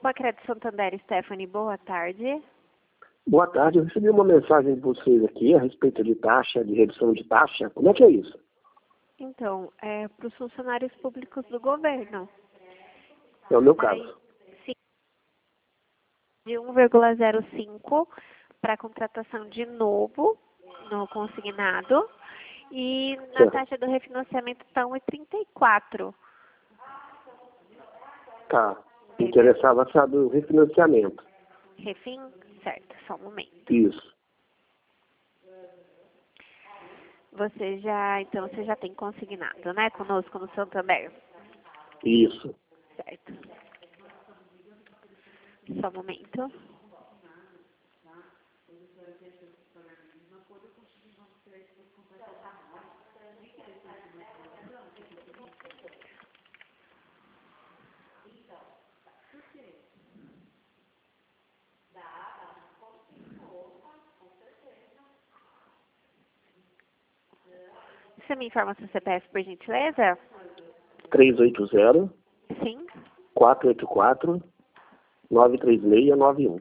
Crédito Santander, Stephanie, boa tarde. Boa tarde, eu recebi uma mensagem de vocês aqui a respeito de taxa, de redução de taxa. Como é que é isso? Então, é para os funcionários públicos do governo. É o meu Daí, caso. sim, de 1,05 para contratação de novo no consignado. E na Certo. taxa do refinanciamento está 1,34. Tá. Interessava saber o refinanciamento. Refim? Certo, só um momento. Isso. Você já tem consignado, né? Conosco no Santander. Isso. Certo. Só um momento. Você me informa seu CPF, por gentileza? 380 Sim. 484 93691.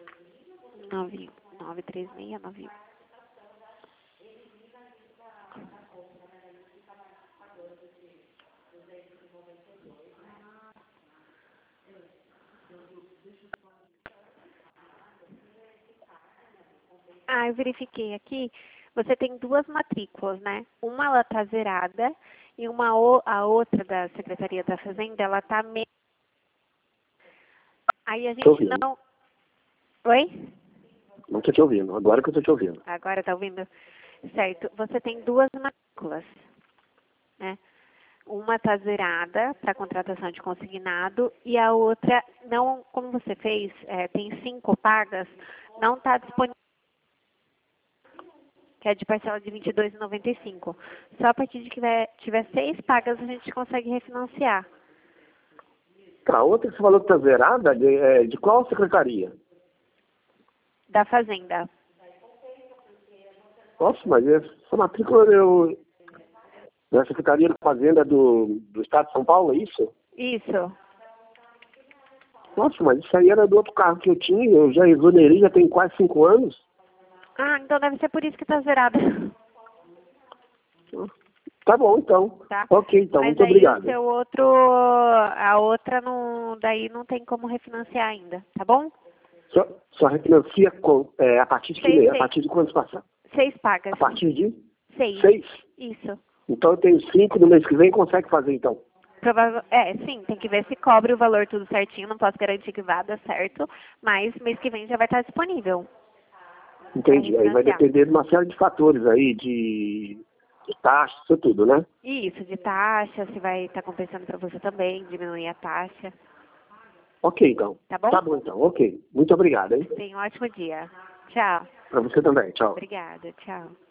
93691. Eu verifiquei aqui. Você tem duas matrículas, né? Uma ela tá zerada e a outra da Secretaria da Fazenda, ela tá meio. Aí a Tô gente ouvindo. não. Oi? Não tô te ouvindo. Agora que eu tô te ouvindo. Agora tá ouvindo? Certo. Você tem duas matrículas, né? Uma tá zerada para contratação de consignado e a outra não, como você fez, tem 5 pagas, não está disponível, que é de parcela de R$ 22,95. Só a partir de que tiver 6 pagas a gente consegue refinanciar. Tá, outra que você falou que tá zerada, de qual secretaria? Da Fazenda. Nossa, mas essa matrícula da Secretaria da Fazenda do Estado de São Paulo, é isso? Isso. Nossa, mas isso aí era do outro carro que eu tinha, eu já exonerei, já tem quase 5 anos. Então deve ser por isso que está zerada. Tá bom, então. Tá? Ok, então, Mas muito aí obrigado. o seu outro, a outra não, daí não tem como refinanciar ainda, tá bom? Só refinancia a partir de que mês? A partir de quantos passar? 6 pagas. A partir de 6. 6? Isso. Então eu tenho 5 no mês que vem, consegue fazer então? Sim, tem que ver se cobre o valor tudo certinho, não posso garantir que vá dar certo, mas mês que vem já vai estar disponível. Entendi. Aí vai depender de uma série de fatores aí, de taxa, isso tudo, né? Isso, de taxa, se vai estar compensando para você também, diminuir a taxa. Ok, então. Tá bom? Tá bom, então. Ok. Muito obrigado, hein? Tenha um ótimo dia. Tchau. Pra você também. Tchau. Obrigada, tchau.